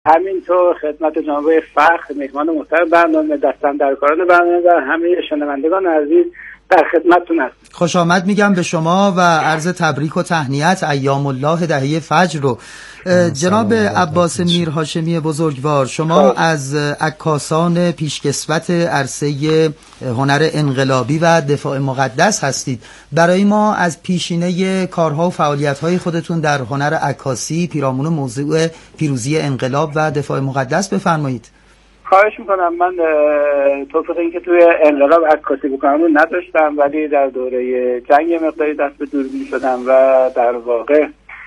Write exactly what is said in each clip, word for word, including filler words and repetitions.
همینطور خدمت جناب فخر مهمان محترم برنامه، دستاندرکاران برنامه و همه شنوندگان عزیز در خدمتتون هستم. خوش آمد میگم به شما و عرض تبریک و تهنیت ایام الله دهه فجر رو. جناب عباس میرهاشمی بزرگوار، شما از عکاسان پیشکسوت عرصه هنر انقلابی و دفاع مقدس هستید. برای ما از پیشینه کارها و فعالیت‌های خودتون در هنر عکاسی پیرامون موضوع پیروزی انقلاب و دفاع مقدس بفرمایید. خواهش میکنم. من توفیق این که توی انقلاب عکاسی بکنم رو نداشتم، ولی در دوره جنگ مقداری دست به دوربین شدم و در واقع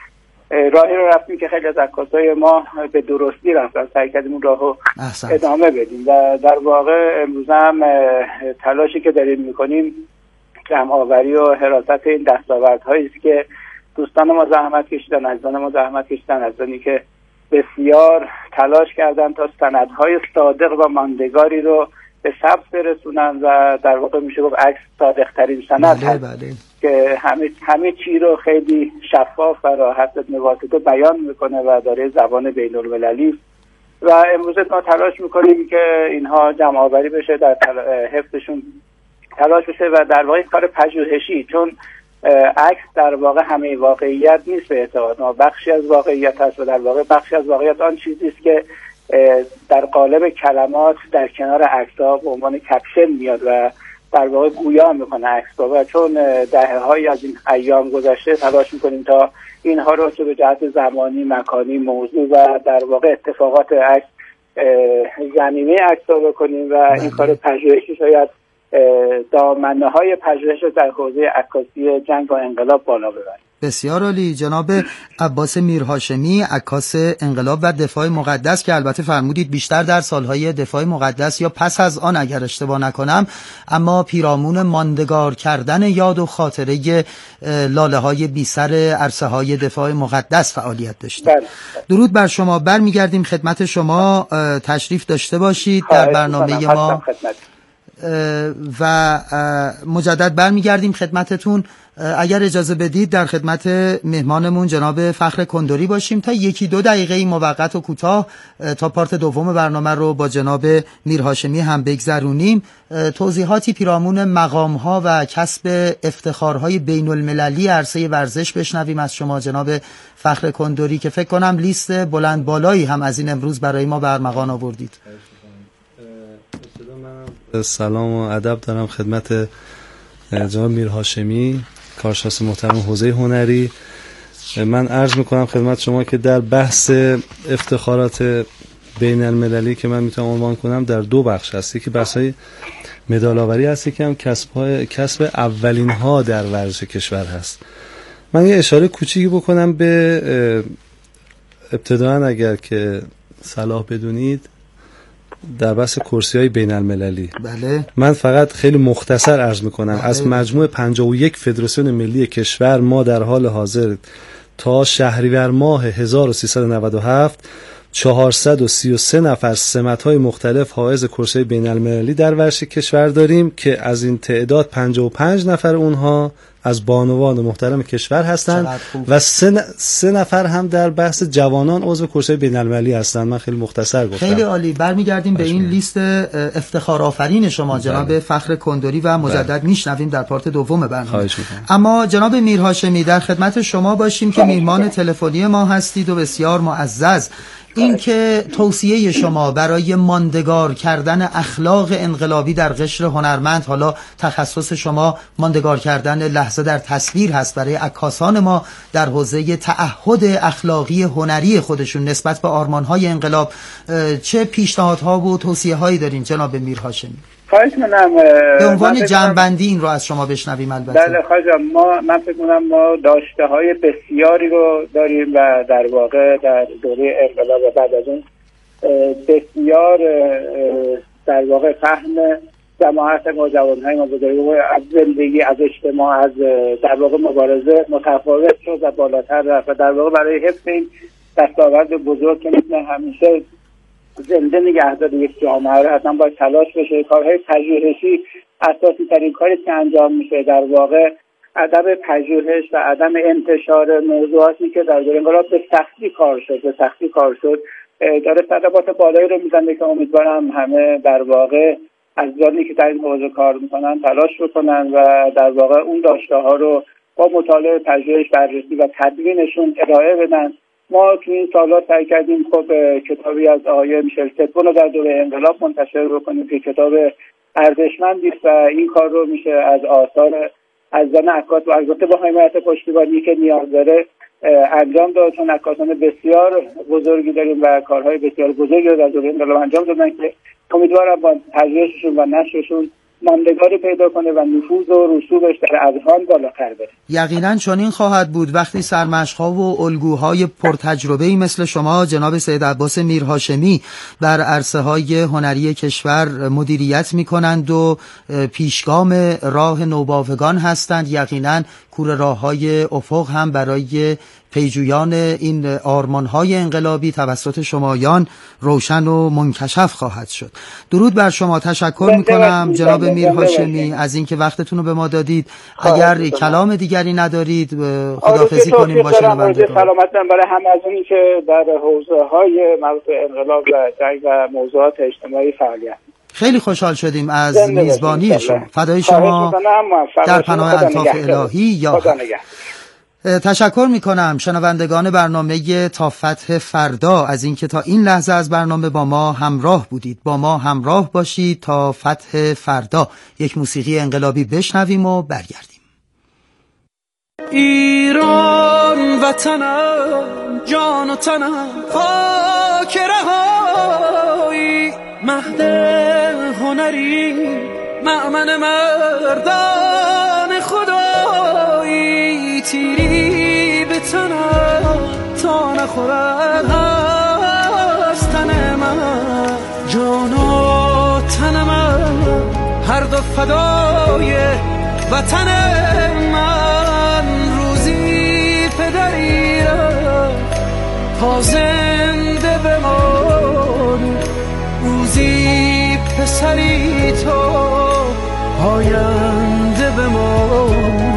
راهی رو رفتیم که خیلی از عکاسای ما به درستی رفتن، سعی کردیم اون راهو ادامه بدیم و در واقع امروز هم تلاشی که داریم میکنیم جمع آوری و حراست این دستاوردهایی است که دوستان ما زحمت کشیدن، عزیزان ما زحمت کشیدن، عزیزانی که بسیار تلاش کردن تا سندهای صادق و ماندگاری رو به ثبت برسونن و در واقع میشه گفت عکس صادق ترین سند هست که همه همه چی رو خیلی شفاف و راحت بدون واسطه بیان میکنه و داره زبان بین المللی و امروز ما تلاش میکنیم که اینها جمع آوری بشه، در حفظشون تلاش بشه و در واقع کار پژوهشی، چون عکس در واقع همه واقعیت نیست به اعتقاد ما، بخشی از واقعیت هست و در واقع بخشی از واقعیت آن چیزی است که در قالب کلمات در کنار عکس‌ها به عنوان کپشن میاد و در واقع گویا میکنه عکس‌ها و چون دهه‌هایی از این ایام گذشته تلاش میکنیم تا اینها رو چه به جهت زمانی، مکانی، موضوع و در واقع اتفاقات عکس زمینه عکس‌ها بکنیم و این کار پژوهشی شاید دامنه های پژوهش در حوزه عکاسی جنگ و انقلاب بالا ببریم. بسیار عالی. جناب عباس میرهاشمی، عکاس انقلاب و دفاع مقدس که البته فرمودید بیشتر در سالهای دفاع مقدس یا پس از آن اگر اشتباه نکنم، اما پیرامون ماندگار کردن یاد و خاطره لاله های بی سر عرصه های دفاع مقدس فعالیت داشتید. درود بر شما. برمیگردیم خدمت شما، تشریف داشته باشید در برنامه ما و مجدد برمیگردیم خدمتتون. اگر اجازه بدید در خدمت مهمانمون جناب فخر کندوری باشیم تا یکی دو دقیقه موقت و کوتاه تا پارت دوم برنامه رو با جناب میرهاشمی هم بگذرونیم. توضیحاتی پیرامون مقام‌ها و کسب افتخارهای بین المللی عرصه ورزش بشنویم از شما جناب فخر کندوری که فکر کنم لیست بلند بالایی هم از این امروز برای ما برمغان آوردید. سلام و ادب دارم خدمت جناب میرهاشمی، کارشناس محترم حوزه هنری. من عرض میکنم خدمت شما که در بحث افتخارات بین المللی که من میتونم عنوان کنم در دو بخش هست، یکی بحث‌های مدال آوری هست، یکی هم کسب کسب اولین ها در ورزش کشور هست. من یه اشاره کوچیکی بکنم به ابتداً اگر که صلاح بدونید در بحث کرسی‌های بین المللی. بله. من فقط خیلی مختصر عرض میکنم. بله. از مجموع پنجاه و یک فدراسیون ملی کشور ما در حال حاضر تا شهریور ماه هزار و سیصد و نود و هفت چهارصد و سی و سه نفر سمت‌های مختلف حائز کرسی‌های بین المللی در ورزش کشور داریم که از این تعداد پنجاه و پنج نفر اونها از بانوان محترم کشور هستند و سه, ن... سه نفر هم در بحث جوانان عضو کرسی‌های بین‌المللی هستند. من خیلی مختصر گفتم. خیلی عالی. برمیگردیم به این لیست افتخار آفرین شما جناب فخر کندوری و مجدد میشنویم در پارت دوم برنامه. اما جناب میرهاشمی در خدمت شما باشیم که میهمان تلفنی ما هستید و بسیار معزز. این که توصیه شما برای ماندگار کردن اخلاق انقلابی در قشر هنرمند، حالا تخصص شما ماندگار کردن لحظه در تصویر هست، برای عکاسان ما در حوزه تعهد اخلاقی هنری خودشون نسبت به آرمان‌های انقلاب چه پیشنهادها و توصیه‌هایی دارین جناب میرهاشمی؟ خواهش می‌کنم به عنوان جمع‌بندی این رو از شما بشنویم. البته بله خواهش ما من فکر می‌کنم ما داشته‌های بسیاری رو داریم و در واقع در دوره انقلاب و بعد از اون بسیار در واقع فهم جماعت ما، جوان‌های ما، بزرگان از زندگی، از اجتماع، از در واقع مبارزه متفاوت شد و بالاتر رفت و در واقع برای حفظ این دستاورد بزرگ که مثل همیشه زنده نگهداری یک جامعه رو حتما باید تلاش بشه. کارهای پژوهشی اساسی ترین کاری که انجام میشه در واقع عدم پژوهش و عدم انتشار موضوعاتی که در دوره انقلاب به سختی کار شد به سختی کار شد داره صدمات بالایی رو میزنه که امیدوارم همه در واقع از جانی که در این حوزه کار میکنن تلاش بکنن و در واقع اون داشته ها رو با مطالعه، پژوهش، بررسی و تدوینشون ارائه بدن. ما تو این سالا سعی کردیم خب کتابی از آقای میشل ستبون رو در دوره انقلاب منتشر بکنیم که کتاب ارزشمندی است و این کار رو میشه از آثار از زن عکاس و البته با حمایت پشتیبانی که نیاز داره انجام داد، چون عکاسان بسیار بزرگی داریم و کارهای بسیار بزرگی رو در دوره انقلاب انجام دادن که امیدوارم با پژوهششون و نشرشون ماندگاری پیدا کنه و نفوذ و رسوبش در اذهان بالاتر بره. یقینا چنین خواهد بود وقتی سرمشق‌ها و الگوهای پرتجربه‌ای مثل شما جناب سید عباس میرهاشمی در عرصه‌های هنری کشور مدیریت می‌کنند و پیشگام راه نوباوگان هستند. یقینا کوره راه‌های افق هم برای پیجویان این آرمان‌های انقلابی توسط شمایان روشن و منکشف خواهد شد. درود بر شما، تشکر می‌کنم جناب میرهاشمی از اینکه وقتتون رو به ما دادید. اگر کلام دیگری ندارید خداحافظی کنیم با شنوندگان. سلامتتون برای همه از اونی که در حوزه‌های مربوط به انقلاب و جنگ و موضوعات اجتماعی فعالیت. خیلی خوشحال شدیم از میزبانی شما. فدای شما، در پناه الطاف الهی. یا تشکر می کنم شنوندگان برنامه تا فتح فردا از اینکه تا این لحظه از برنامه با ما همراه بودید. با ما همراه باشید تا فتح فردا. یک موسیقی انقلابی بشنویم و برگردیم. ایران وطنم، جان و تنم، خاک رهایی، مهد هنری، مأمن مردان خدایی، تیری به تنم تا نخورد از تن من، جان و تن من هر دو فدای وطن من. روزی پدری تا زنده بمانی، روزی پسری تو آینده بمانی.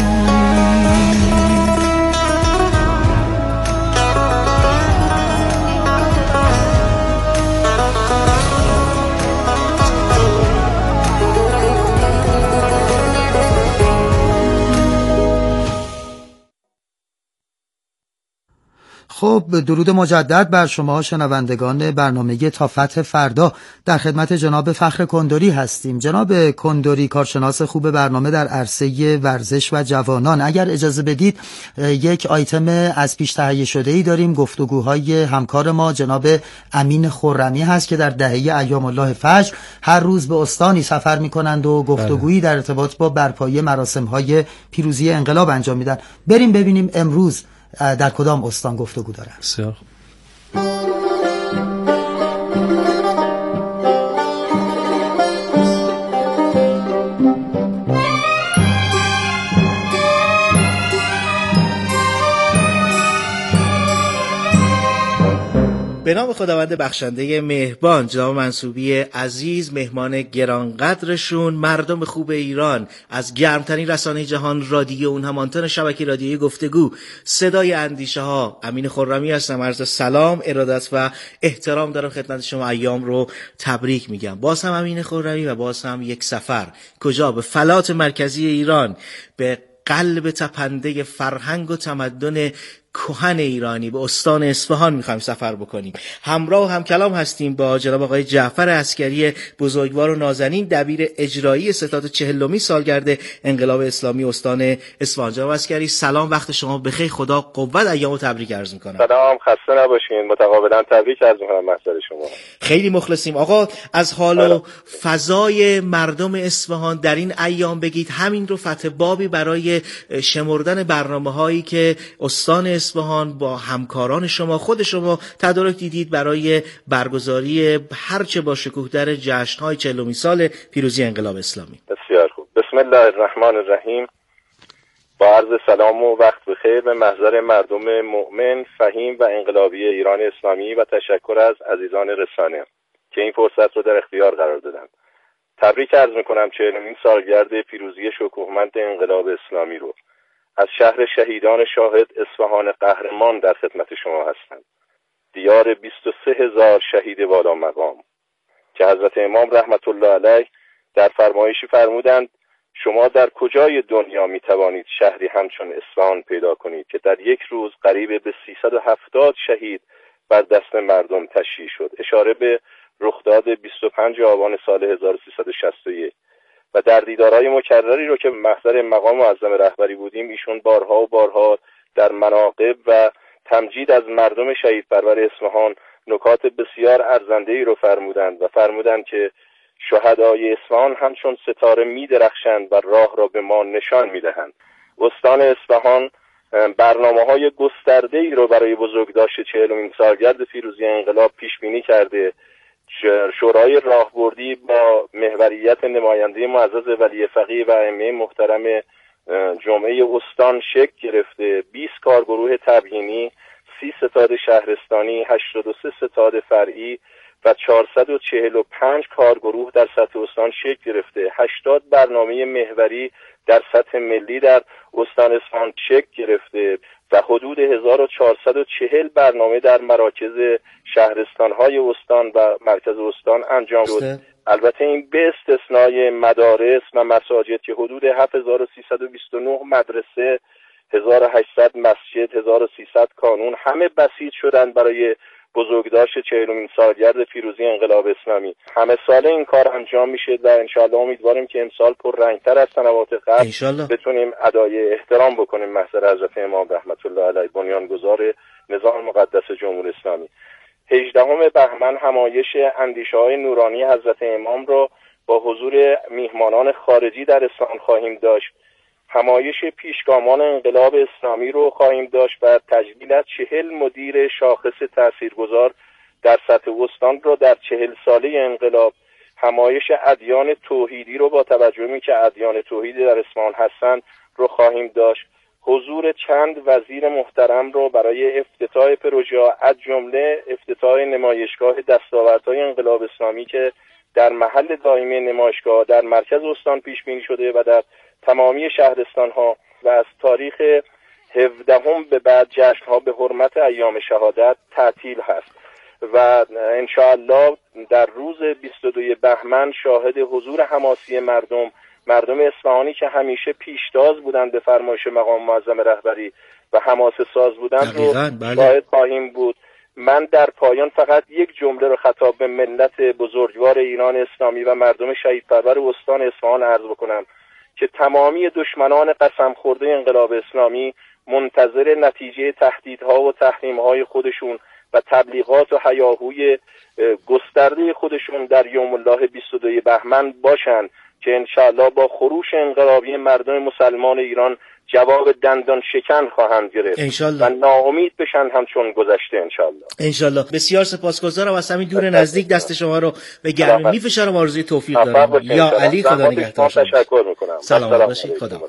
خب درود مجدد بر شما شنوندگان برنامه تا فتح فردا. در خدمت جناب فخر کندوری هستیم. جناب کندوری کارشناس خوب برنامه در عرصه ورزش و جوانان. اگر اجازه بدید یک آیتم از پیش تهیه شده ای داریم. گفتگوهای همکار ما جناب امین خرمی هست که در دهه ایام الله فجر هر روز به استانی سفر می‌کنند و گفتگویی در ارتباط با برپایی مراسم‌های پیروزی انقلاب انجام میدن. بریم ببینیم امروز در کدام استان گفتگو دارن. بسیار به نام خداوند بخشنده مهربان. جناب منصوبی عزیز، مهمان گرانقدرشون، مردم خوب ایران، از گرمترین رسانه جهان رادیو، اون هم آنتن شبکه رادیویی گفتگو، صدای اندیشه ها، امین خرمی هستم. عرض سلام، ارادت و احترام دارم خدمت شما. ایام رو تبریک میگم. باز هم امین خرمی و باز هم یک سفر. کجا؟ به فلات مرکزی ایران، به قلب تپنده فرهنگ و تمدن کهن ایرانی، به استان اصفهان میخوایم سفر بکنیم. همراه و هم کلام هستیم با جناب آقای جعفر عسکری بزرگوار و نازنین، دبیر اجرایی ستاد چهلمین سالگرد انقلاب اسلامی استان اصفهان. جناب عسکری سلام، وقت شما بخیر، خدا قوت، ایامو تبریک عرض میکنم. سلام، خسته نباشین، متقابلا تبریک عرض میکنم محضر شما. خیلی مخلصیم. آقا از حال و فضای مردم اصفهان در این ایام بگید، همین رو فتح بابی برای شمردن برنامه‌هایی که استان اصفهان با همکاران شما، خود شما تدارک دیدید برای برگزاری هرچه با شکوه‌تر جشن‌های چهلمین سال پیروزی انقلاب اسلامی. بسیار خوب. بسم الله الرحمن الرحیم. با عرض سلام و وقت بخیر به محضر مردم مؤمن، فهیم و انقلابی ایران اسلامی و تشکر از عزیزان رسانه که این فرصت رو در اختیار قرار دادن. تبریک عرض می‌کنم چهلمین سالگرد پیروزی شکوهمند انقلاب اسلامی رو. از شهر شهیدان شاهد اصفهان قهرمان در خدمت شما هستم. دیار بیست و سه هزار شهید والا مقام که حضرت امام رحمت الله علیه در فرمایشی فرمودند شما در کجای دنیا می توانید شهری همچون اصفهان پیدا کنید که در یک روز قریب به سیصد و هفتاد شهید بر دست مردم تشییع شد، اشاره به رخداد بیست و پنج آبان سال هزار و سیصد و شصت و یک. و در دیدارهای مکرری رو که محضر مقام معظم رهبری بودیم ایشون بارها و بارها در مناقب و تمجید از مردم شهید پرور اصفهان نکات بسیار ارزنده‌ای رو فرمودند و فرمودند که شهدای اصفهان همچون ستاره می درخشند و راه را به ما نشان می دهند. استان اصفهان برنامه‌های گسترده‌ای رو برای بزرگداشت چهلمین سالگرد پیروزی انقلاب پیش بینی کرده. شورای راهبردی با محوریت نماینده معزز ولی فقیه و ائمه محترم جمعه استان شکل گرفته. بیست کارگروه تبیینی، سی ستاد شهرستانی، هشتاد و سه ستاد فرعی و چهارصد و چهل و پنج کارگروه در سطح استان شکل گرفته. هشتاد برنامه محوری در سطح ملی در استان اصفهان شکل گرفته و حدود هزار و چهارصد و چهل برنامه در مراکز شهرستان‌های استان و مرکز استان انجام شد. البته این به استثنای مدارس و مساجد که حدود هفت هزار و سیصد و بیست و نه مدرسه، هزار و هشتصد مسجد، هزار و سیصد کانون همه بسیج شدند برای بزرگداشت چهلمین سالگرد پیروزی انقلاب اسلامی. همه ساله این کار انجام میشه و انشاءالله امیدواریم که امسال پررنگتر از سنوات قبل بتونیم ادای احترام بکنیم محضر حضرت امام رحمت الله علیه بنیانگذار نظام مقدس جمهوری اسلامی. هجدهم بهمن همایش اندیشه‌های نورانی حضرت امام را با حضور میهمانان خارجی در اصفهان خواهیم داشت. همایش پیشگامان انقلاب اسلامی رو خواهیم داشت و تجلیل از چهل مدیر شاخص تاثیرگذار در سطح استان رو در چهل ساله انقلاب. همایش ادیان توحیدی رو با توجه می که ادیان توحیدی در اصفهان هستند رو خواهیم داشت. حضور چند وزیر محترم رو برای افتتاح پروژه از جمله افتتاح نمایشگاه دستاوردهای انقلاب اسلامی که در محل دائمی نمایشگاه در مرکز استان پیش بینی شده و در تمامی شهرستان ها و از تاریخ هفدهم به بعد جشن ها به حرمت ایام شهادت تعطیل هست و انشاءالله در روز بیست و دوم بهمن شاهد حضور حماسی مردم مردم اصفهانی که همیشه پیشتاز بودند به فرمایش مقام معظم رهبری و حماسه ساز بودند رو شاهد خواهیم بود. من در پایان فقط یک جمله رو خطاب به ملت بزرگوار ایران اسلامی و مردم شهید پرور استان اصفهان عرض بکنم که تمامی دشمنان قسم خورده انقلاب اسلامی منتظر نتیجه تهدیدها و تحریم‌های خودشون و تبلیغات و هیاهوی گسترده خودشون در یوم الله بیست و دوم بهمن باشند که انشاءالله با خروش انقلابی مردم مسلمان ایران جواب دندان شکن خواهند گرفت انشالله. و ناامید بشن همچون گذشته انشالله. انشالله. بسیار سپاسگزارم از همین دور نزدیک دست شما رو به گرمی میفشارم. آرزوی توفیق دارم. یا علی خدا نگهدار. تشکر میکنم. سلام باشید. خدا.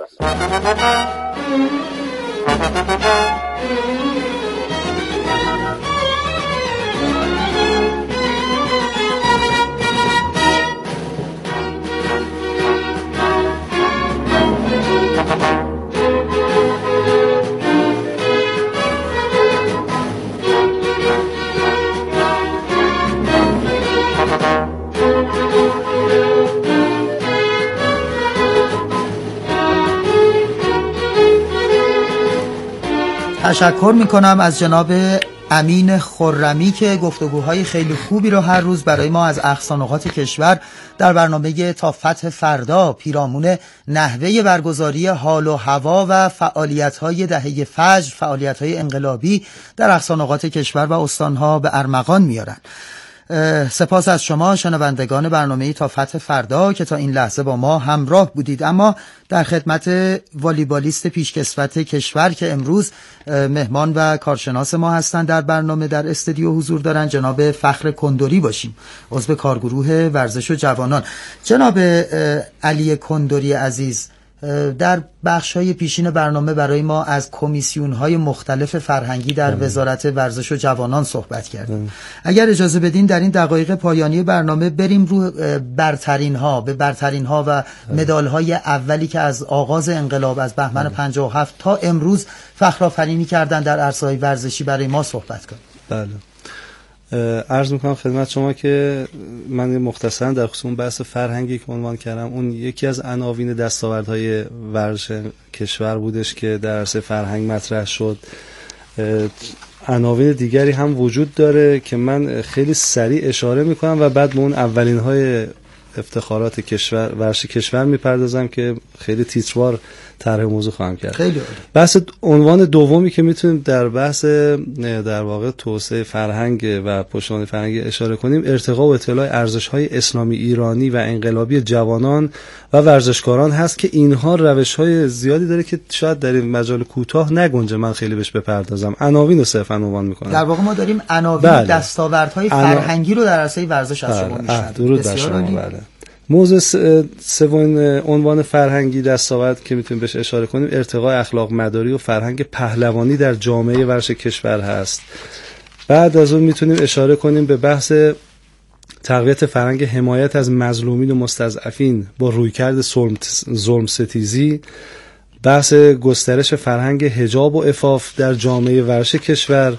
تشکر میکنم از جناب امین خرمی که گفتگوهای خیلی خوبی رو هر روز برای ما از اقصا نقاط کشور در برنامه تا فتح فردا پیرامون نحوه برگزاری حال و هوا و فعالیت‌های دهه فجر، فعالیت‌های انقلابی در اقصا نقاط کشور و استان‌ها به ارمغان میارن. سپاس از شما شنوندگان برنامه تا فتح فردا که تا این لحظه با ما همراه بودید. اما در خدمت والیبالیست پیشکسوت کشور که امروز مهمان و کارشناس ما هستند در برنامه در استودیو حضور دارن جناب فخر کندوری باشیم، عضو کارگروه ورزش و جوانان. جناب علی کندوری عزیز، در بخش‌های پیشین برنامه برای ما از کمیسیون‌های مختلف فرهنگی در وزارت ورزش و جوانان صحبت کردیم. اگر اجازه بدین در این دقایق پایانی برنامه بریم رو برترین‌ها به برترین‌ها و مدال‌های اولی که از آغاز انقلاب از بهمن پنجاه و هفت تا امروز فخرآفرینی کردن در عرصه‌های ورزشی برای ما صحبت کنیم. بله. عرض میکنم خدمت شما که من مختصرا در خصوص بحث فرهنگی که عنوان کردم، اون یکی از عناوین دستاوردهای ورزش کشور بودش که در عرصه فرهنگ مطرح شد. عناوین دیگری هم وجود داره که من خیلی سریع اشاره میکنم و بعد به اون اولین های افتخارات کشور ورزش کشور میپردازم که خیلی تیتروار طرح موضوع خواهم کرد. خیلی عالی. بحث عنوان دومی که میتونیم در بحث در واقع توسعه فرهنگ و پشتوانه فرهنگی اشاره کنیم، ارتقا و اطلاع ارزش‌های اسلامی ایرانی و انقلابی جوانان و ورزشکاران هست که اینها روش‌های زیادی داره که شاید در این مجال کوتاه نگنجه من خیلی بهش بپردازم. عناوین رو صرفاً عنوان میکنم. در واقع ما داریم عناوین بله. دستاوردهای فرهنگی رو در عرصه ورزش از شما میشنویم. درود بر شما. بله. موضوع سوم عنوان فرهنگی دستاورد که میتونیم بهش اشاره کنیم، ارتقاء اخلاق مداری و فرهنگ پهلوانی در جامعه ورزش کشور هست. بعد از اون میتونیم اشاره کنیم به بحث تقویت فرهنگ حمایت از مظلومین و مستضعفین با رویکرد ظلم ستیزی، بحث گسترش فرهنگ حجاب و عفاف در جامعه ورزش کشور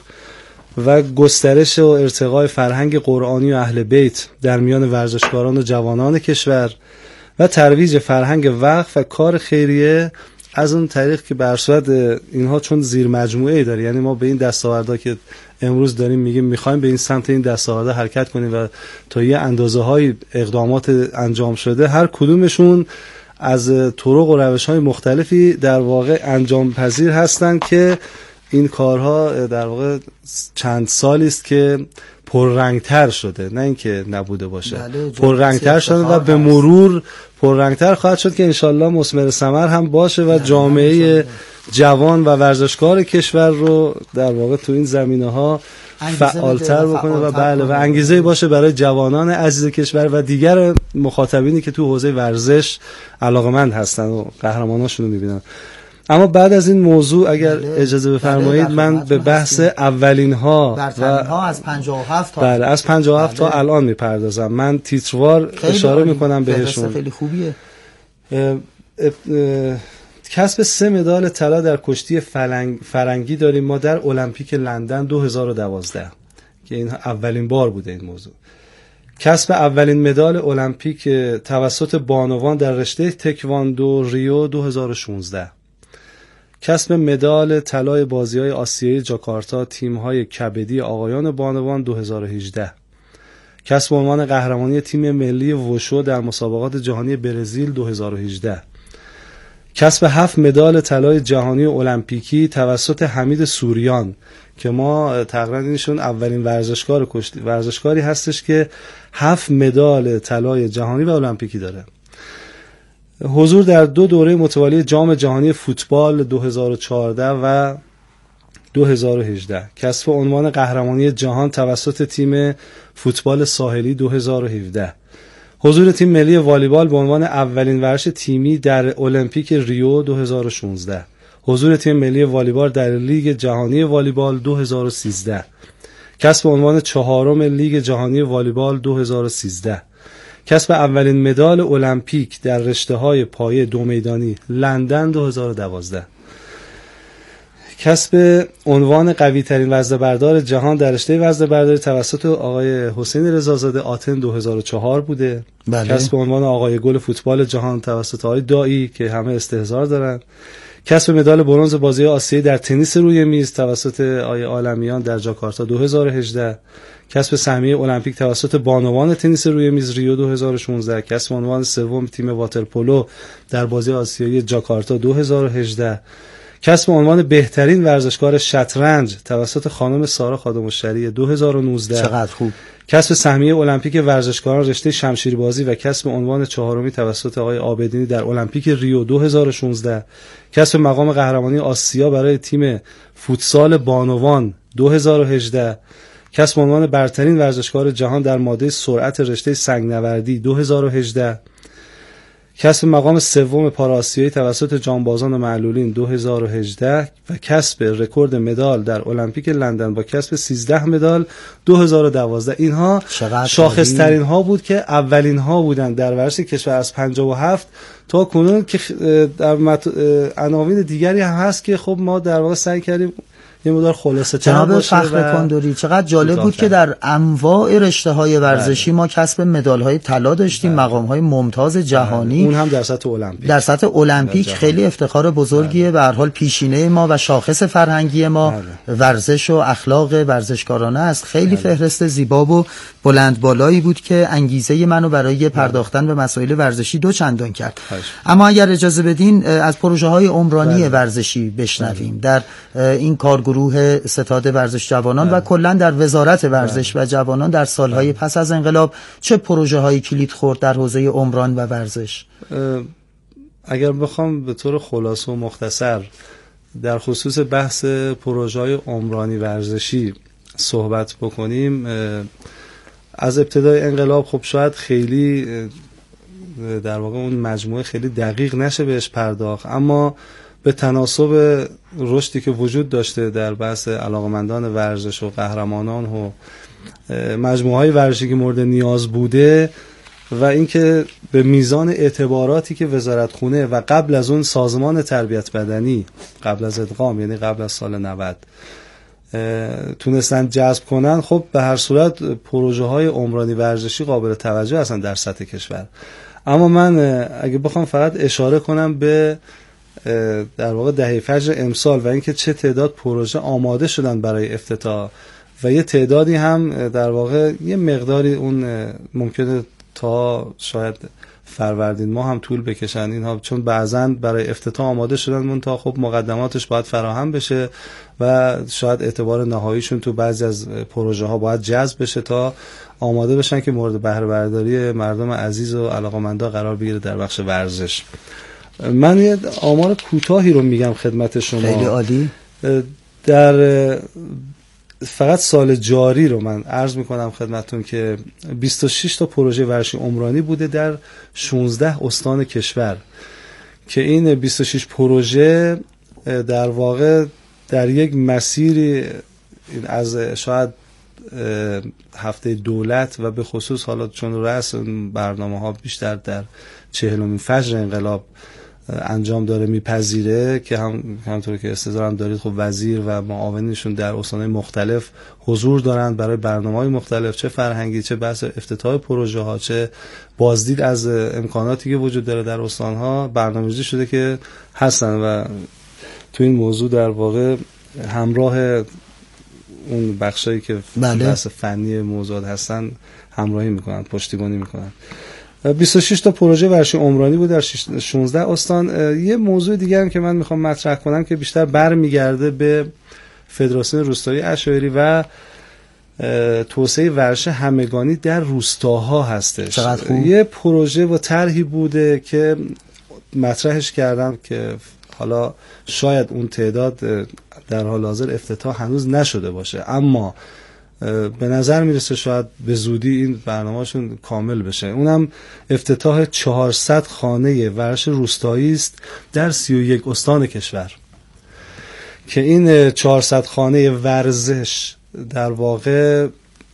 و گسترش و ارتقاء فرهنگ قرآنی و اهل بیت در میان ورزشکاران و جوانان کشور و ترویج فرهنگ وقف و کار خیریه از اون طریق که بر صورت اینها چون زیر مجموعه داره، یعنی ما به این دستاوردها که امروز داریم میگیم میخوایم به این سمت این دستاوردها حرکت کنیم و تا یه اندازه های اقدامات انجام شده، هر کدومشون از طرق و روش های مختلفی در واقع انجام پذیر هستند که این کارها در واقع چند سالی است که پررنگتر شده، نه اینکه نبوده باشه. پررنگتر شده و به مرور پررنگتر خواهد شد که انشالله مثمر ثمر هم باشه و جامعه جوان و ورزشکار کشور رو در واقع تو این زمینه‌ها فعالتر بکنه و بله و انگیزه باشه برای جوانان عزیز کشور و دیگر مخاطبینی که تو حوزه ورزش علاقمند هستن و قهرماناشون رو می‌بینن. اما بعد از این موضوع اگر بله، اجازه بفرمایید بله، من به بحث اولین ها و ها از پنجاه و هفت تا بله از پنجاه و هفت بله. تا الان میپردازم. من تیتروار اشاره میکنم بهشون. خیلی خوبیه. اه اه اه کسب سه مدال طلا در کشتی فلنگ فرنگی داریم ما در المپیک لندن دو هزار و دوازده که این اولین بار بوده این موضوع. کسب اولین مدال المپیک توسط بانوان در رشته تکواندو ریو دو هزار و شانزده. کسب مدال طلای بازی‌های آسیایی جاکارتا تیم‌های کبدی آقایان بانوان دو هزار و هجده. کسب عنوان قهرمانی تیم ملی وشو در مسابقات جهانی برزیل دو هزار و هجده. کسب هفت مدال طلای جهانی المپیکی توسط حمید سوریان که ما تقریبا اینشون اولین ورزشکار کشتی ورزشکاری هستش که هفت مدال طلای جهانی و المپیکی داره. حضور در دو دوره متوالی جام جهانی فوتبال دو هزار و چهارده و دو هزار و هجده. کسب عنوان قهرمانی جهان توسط تیم فوتبال ساحلی دو هزار و هفده. حضور تیم ملی والیبال به عنوان اولین ورزش تیمی در المپیک ریو دو هزار و شانزده. حضور تیم ملی والیبال در لیگ جهانی والیبال دو هزار و سیزده. کسب عنوان چهارم لیگ جهانی والیبال دو هزار و سیزده. کسب اولین مدال المپیک در رشته‌های پایه دو میدانی لندن دو هزار و دوازده. کسب عنوان قوی ترین وزنه‌بردار جهان در رشته وزنه‌برداری توسط آقای حسین رضازاده آتن دو هزار و چهار بوده. بله. کسب عنوان آقای گل فوتبال جهان توسط آقای دایی که همه استحضار دارن. کسب مدال برنز بازی آسیایی در تنیس روی میز توسط آقای عالمیان در جاکارتا دو هزار و هجده. کسب سهمیه المپیک توسط بانوان تنیس روی میز ریو دو هزار و شانزده. کسب عنوان سوم تیم واترپولو در بازی آسیایی جاکارتا دو هزار و هجده. کسب عنوان بهترین ورزشکار شطرنج توسط خانم سارا خادم‌الشریع دو هزار و نوزده. چقدر خوب. کسب سهمیه المپیک ورزشکاران رشته شمشیربازی و کسب عنوان چهارمی توسط آقای عابدینی در المپیک ریو دو هزار و شانزده. کسب مقام قهرمانی آسیا برای تیم فوتسال بانوان دو هزار و هجده. کسب عنوان برترین ورزشکار جهان در ماده سرعت رشته سنگنوردی دو هزار و هجده. کسب مقام سوم پاراسیایی توسط جانبازان و معلولین دو هزار و هجده و کسب رکورد مدال در المپیک لندن با کسب سیزده مدال دو هزار و دوازده. اینها شاخص ترین ها بود که اولین ها بودند در ورزش کشور از پنجاه و هفت تا کنون که در عناوین دیگری هم هست که خب ما در واقع سعی کردیم یه مقدار خلاصه تر جناب باشه. فخر کندوری چقدر جالب بود که در انواع رشته‌های ورزشی بله. ما کسب مدال‌های طلا داشتیم، بله. مقام‌های ممتاز جهانی، بله. اون هم در سطح المپیک. در سطح المپیک خیلی افتخار بزرگیه. به هر حال پیشینه ما و شاخص فرهنگی ما بله. ورزش و اخلاق ورزشکارانه است. خیلی بله. فهرست زیبا و بلند بالایی بود که انگیزه منو برای پرداختن به مسائل ورزشی دو چندان کرد. بله. اما اگر اجازه بدین از پروژه‌های عمرانی بله. ورزشی بشنویم. بله. در این کارگروه ستاد ورزش جوانان بله. و کلا در وزارت ورزش بله. و جوانان در سالهای بله. پس از انقلاب چه پروژه‌هایی کلید خورد در حوزه عمران و ورزش؟ اگر بخوام به طور خلاصه و مختصر در خصوص بحث پروژه‌های عمرانی ورزشی صحبت بکنیم، از ابتدای انقلاب خب شاید خیلی در واقع اون مجموعه خیلی دقیق نشه بهش پرداخت، اما به تناسب رشدی که وجود داشته در بحث علاقمندان ورزش و قهرمانان و مجموعه‌های ورزشی که مورد نیاز بوده و اینکه به میزان اعتباراتی که وزارتخونه و قبل از اون سازمان تربیت بدنی قبل از ادغام، یعنی قبل از سال نود، تونستن جذب کنن، خب به هر صورت پروژه های عمرانی ورزشی قابل توجه هستن در سطح کشور. اما من اگه بخوام فقط اشاره کنم به در واقع دهه فجر امسال و اینکه چه تعداد پروژه آماده شدن برای افتتاح و یه تعدادی هم در واقع یه مقداری اون ممکنه تا شاید فروردین ماه هم طول بکشن اینها، چون بعضاً برای افتتاح آماده شدن منتها خب مقدماتش باید فراهم بشه و شاید اعتبار نهاییشون تو بعضی از پروژه ها باید جذب بشه تا آماده بشن که مورد بهره برداری مردم عزیز و علاقه‌مندا قرار بگیره در بخش ورزش. من یه آمار کوتاهی رو میگم خدمت شما. خیلی عالی. در فقط سال جاری رو من عرض میکنم خدمتتون که بیست و شش تا پروژه ورزشی عمرانی بوده در شانزده استان کشور که این بیست و شش پروژه در واقع در یک مسیری از شاید هفته دولت و به خصوص حالا چون رأس برنامه ها بیشتر در چهلمین فجر انقلاب انجام داره میپذیره که هم همونطور که استظهار هم دارید خب وزیر و معاونینشون در استان‌های مختلف حضور دارن برای برنامه‌های مختلف، چه فرهنگی، چه بحث افتتاح پروژه ها، چه بازدید از امکاناتی که وجود داره در استان‌ها برنامه‌ریزی شده که هستن و تو این موضوع در واقع همراه اون بخشایی که بله. بحث فنی موضوعات هستن همراهی میکنن، پشتیبانی میکنن. بیست و شش تا پروژه ورزشی عمرانی بود در شانزده استان. یه موضوع دیگه هم که من میخوام مطرح کنم که بیشتر برمیگرده به فدراسیون روستایی عشایری و توسعه ورزش همگانی در روستاها هستش. یه پروژه و طرحی بوده که مطرحش کردم که حالا شاید اون تعداد در حال حاضر افتتاح هنوز نشده باشه، اما به نظر میرسه شاید به زودی این برنامه‌شون کامل بشه. اونم افتتاح چهارصد خانه ورزش روستایی است در سی و یک استان کشور که این چهارصد خانه ورزش در واقع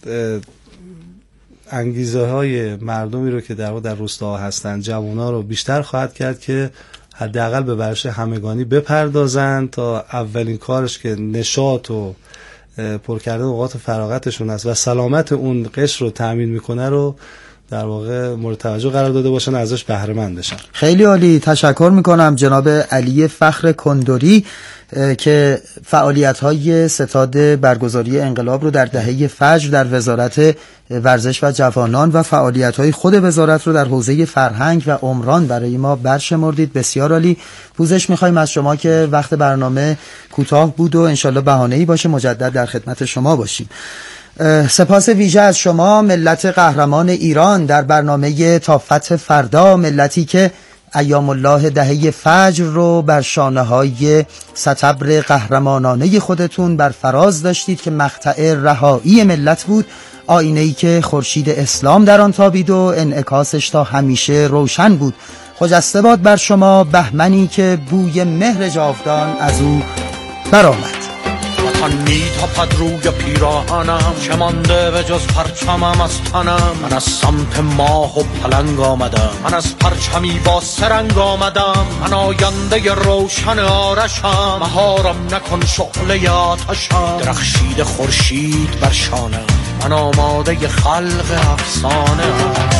انگیزه های مردمی رو که در واقع در روستاها هستن، جوونا رو بیشتر خواهد کرد که حداقل به ورزش همگانی بپردازن تا اولین کارش که نشاط و پر کردن اوقات فراغتشون است و سلامت اون قشر رو تأمین میکنه رو در واقع مورد توجه قرار داده باشن، ازش بهره مند بشن. خیلی عالی، تشکر میکنم جناب علی فخر کندوری که فعالیت‌های ستاد برگزاری انقلاب رو در دهه فجر در وزارت ورزش و جوانان و فعالیت‌های خود وزارت رو در حوزه فرهنگ و عمران برای ما برشمردید. بسیار عالی. پوزش می‌خوایم از شما که وقت برنامه کوتاه بود و انشالله بهانه‌ای باشه مجدد در خدمت شما باشیم. سپاس ویژه از شما ملت قهرمان ایران در برنامه تا فتح فردا، ملتی که ایام الله دهه فجر رو بر شانه های ستبر قهرمانانه خودتون بر فراز داشتید که مقطع رهایی ملت بود، آینه‌ای که خورشید اسلام در آن تابید و انعکاسش تا همیشه روشن بود. خجسته باد بر شما بهمنی که بوی مهر جاودان از او برآمد. وطن میتاپد روی پیراهنم، چه مانده به جز پرچمم از تنم. من از سمت ماه و پلنگ آمدم، من از پرچمی با سرنگ آمدم. من آینده روشن آرشم، مهارم نکن شعله آتشم. درخشید خورشید بر شانم، من آماده خلق افسانه ام.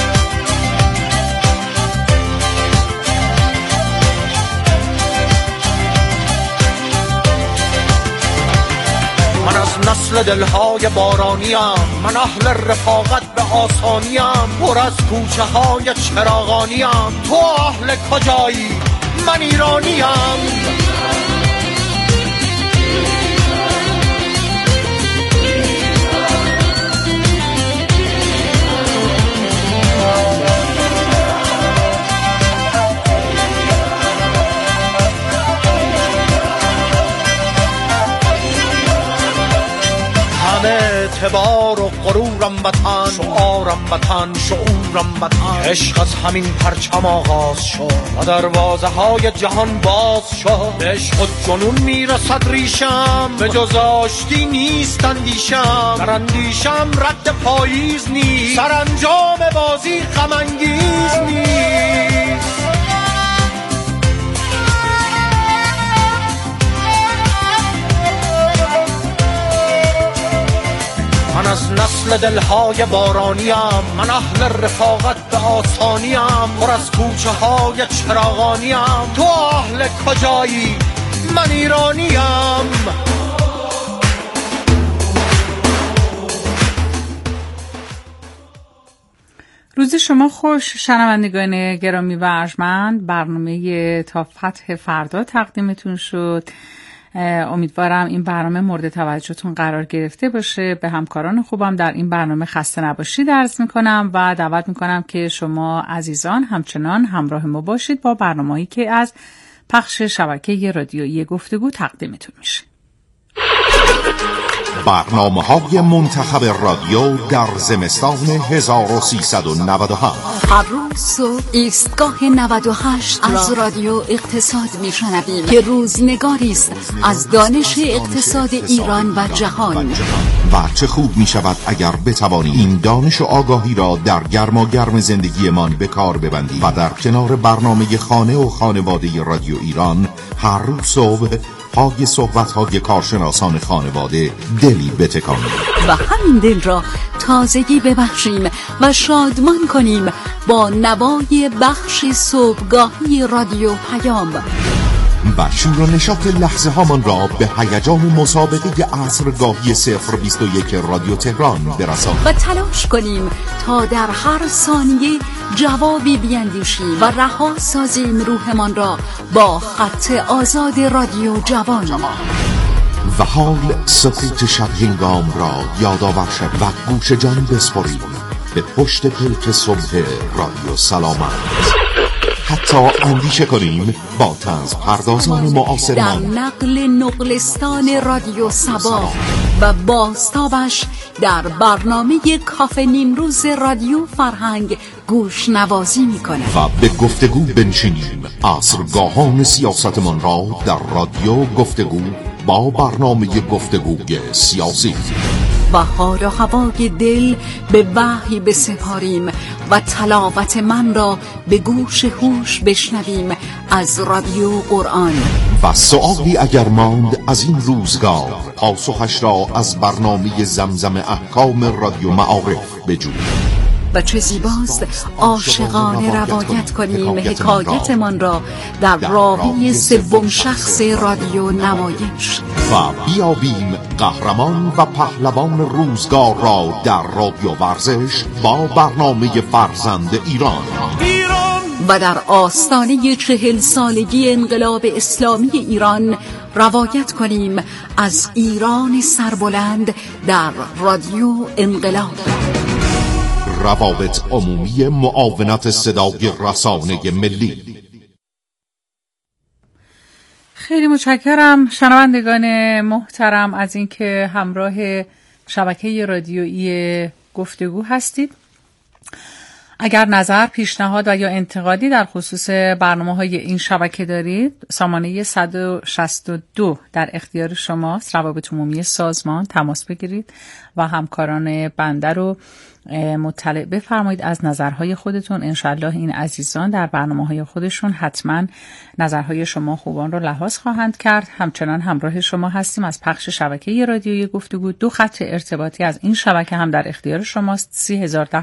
من از نسل دلهای بارانیم، من اهل رفاقت به آسانیم. پر از کوچه های چراغانیم، تو اهل کجایی؟ من ایرانیم. اعتبار و غرورم وطن، شعارم وطن، شعورم وطن. عشق از همین پرچم آغاز شد و دروازه های جهان باز شد. به عشق و جنون میرسد ریشم، به جز آشتی نیست اندیشم. در اندیشم رد پاییز نیست، سرانجام بازی غم انگیز نیست. من از نسل دلهای بارانیم، من اهل رفاقت به آسانیم. پر از کوچه های چراغانیم، تو اهل کجایی؟ من ایرانیم. روز شما خوش شنوندگان گرامی و ارجمند. برنامه تا فتح فردا تقدیمتون شد. امیدوارم این برنامه مورد توجهتون قرار گرفته باشه. به همکاران خوبم در این برنامه خسته نباشید عرض میکنم و دعوت میکنم که شما عزیزان همچنان همراه ما باشید با برنامه‌ای که از پخش شبکه رادیویی گفتگو تقدیمتون میشه. برنامه‌های منتخب رادیو در زمستان هزار و سیصد و نود و هفت. هر روز صبح ایستگاه نود و هشت از رادیو اقتصاد میشنویم که روزنگاری است از دانش اقتصاد ایران و جهان. و چه خوب می شود اگر بتوانیم این دانش و آگاهی را در گرما گرم زندگیمان به کار ببندیم و در کنار برنامه خانه و خانواده رادیو ایران هر روز صبح پای صحبت‌های کارشناسان خانواده دلی بتکانیم و همین دل را تازگی ببخشیم و شادمان کنیم با نوای بخش صبحگاهی رادیو پیام و شور و نشاط لحظه هامان را به هیجان مسابقه عصرگاهی صفر بیست و یک رادیو تهران برسانیم و تلاش کنیم تا در هر ثانیه جوابی بیندیشیم و رها سازیم روحمان را با خط آزاد رادیو جوان. و حال سکوت شب هنگام را یادآور شد و گوش جان بسپاریم به پشت پلک صبح رادیو سلامت. حتی اندیشه کنیم با طنز پردازان معاصرمان در نقل نقلستان رادیو صبا و بازتابش در برنامه کافه نیمروز رادیو فرهنگ گوش نوازی میکنه و به گفتگو بنشینیم عصرگاهان سیاستمان را در رادیو گفتگو با برنامه گفتگوی سیاسی و حال و هوای دل به وحی بسپاریم و تلاوت من را به گوش هوش بشنویم از رادیو قرآن. و سؤالی اگر ماند از این روزگار پاسخش را از برنامه زمزم احکام رادیو معارف بجوییم. و چه زیباست عاشقانه روایت کنیم حکایتمان را در راوی سوم شخص رادیو نمایش و بیابیم قهرمان و پهلوان روزگار را در رادیو ورزش با برنامه فرزند ایران. و در آستانه چهل سالگی انقلاب اسلامی ایران روایت کنیم از ایران سربلند در رادیو انقلاب. روابط عمومی معاونت صدای رسانه ملی. خیلی متشکرم شنوندگان محترم از اینکه همراه شبکه رادیویی گفتگو هستید. اگر نظر، پیشنهاد و یا انتقادی در خصوص برنامه‌های این شبکه دارید، سامانه صد و شصت و دو در اختیار شماست. روابط عمومی سازمان تماس بگیرید و همکاران بنده رو مطلع بفرمایید از نظرهای خودتون. انشالله این عزیزان در برنامه‌های خودشون حتما نظرهای شما خوبان رو لحاظ خواهند کرد. همچنان همراه شما هستیم از پخش شبکه رادیویی گفتگو. دو خط ارتباطی از این شبکه هم در اختیار شماست: سی هزار